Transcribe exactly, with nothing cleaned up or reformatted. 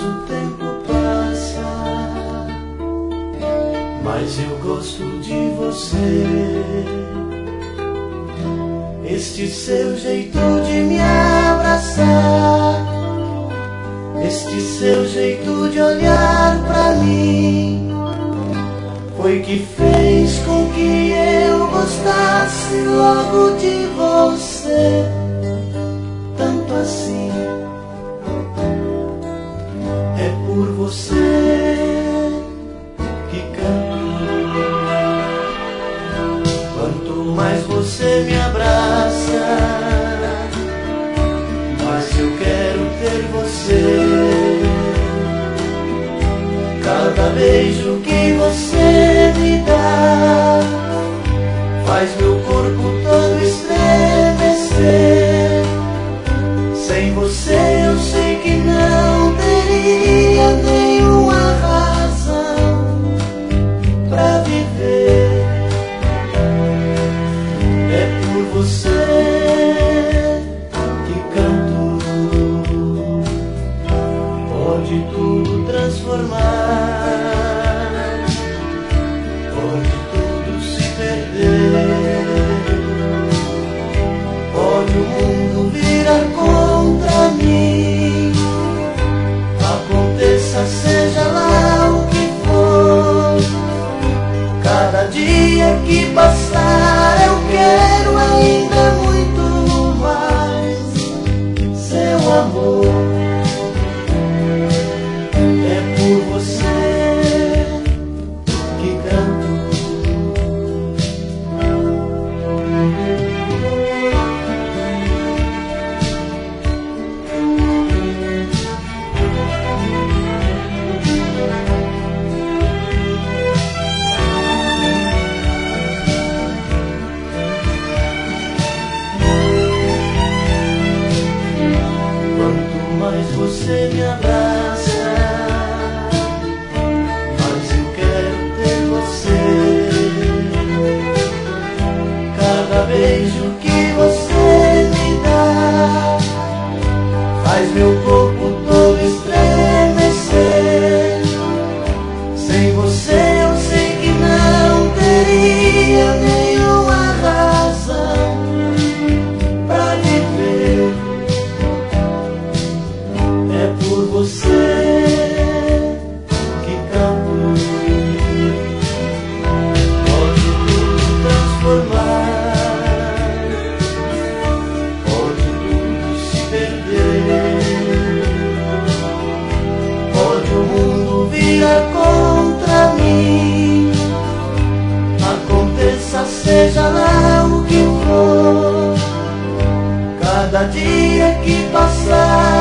o tempo passa, mas eu gosto de você. Este seu jeito de me abraçar, este seu jeito de olhar pra mim, foi que fez com que eu gostasse logo de você, tanto assim. É por você que canto. Quanto mais você me abraça, mais eu quero ter você. Cada beijo que você me dá faz meu corpo todo estremecer. Sem você eu sei que não teria nenhuma razão pra viver. É por você que canto. Pode tudo transformar, pode tudo se perder, pode o mundo virar contra mim. Aconteça, seja lá o que for, cada dia que passar eu quero ainda muito mais seu amor. É por você que canto. Quanto mais você me abraça, mas eu quero ter você. Cada beijo que você me dá faz meu corpo todo estremecer. Sem você eu sei que não teria nenhuma razão pra viver. É por você que canto. Pode tudo transformar, pode tudo se perder, pode o mundo virar contra mim. Aconteça, seja lá o que for, cada dia que passar